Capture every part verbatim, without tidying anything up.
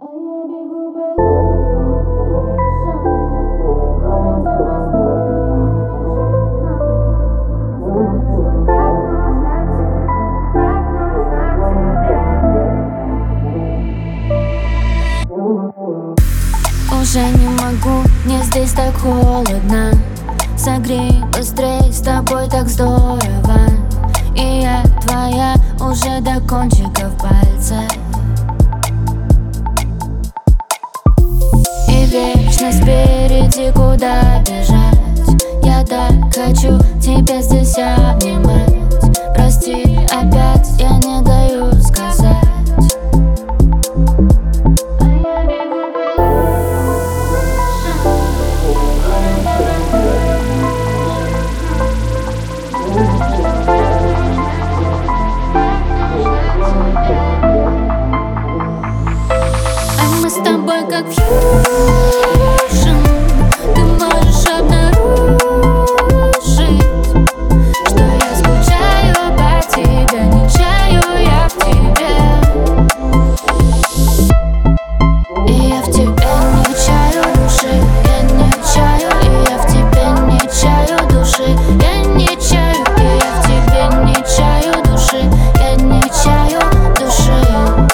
Уже не могу, мне здесь так холодно. Согрей быстрей, с тобой так здорово. И я твоя уже до кончиков пальцев. И вечность впереди, куда бежать. Я так хочу тебя здесь обнимать. Прости, опять я не даю сказать. А мы с тобой как фьюжн. Ты можешь обнаружить, что я скучаю по тебе, не чаю я в тебе. И я в тебе не чаю души, я не чаю. И я в тебе не чаю души, я не чаю. И я в тебе не чаю души, я не чаю души.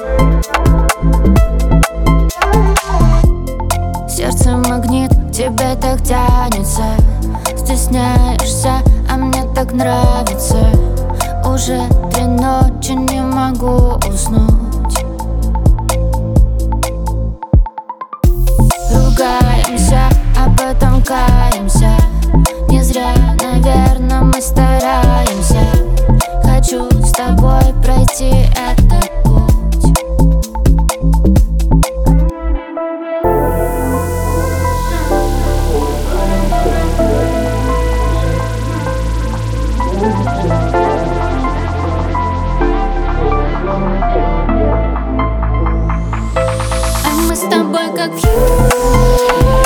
Сердце магнит, к тебе так тянется. Стесняешься, а мне так нравится. Уже три ночи не могу уснуть. Ругаемся, а потом каемся. Не зря, наверное, мы стараемся. Хочу с тобой пройти этот путь. А мы с тобой как фьюжн.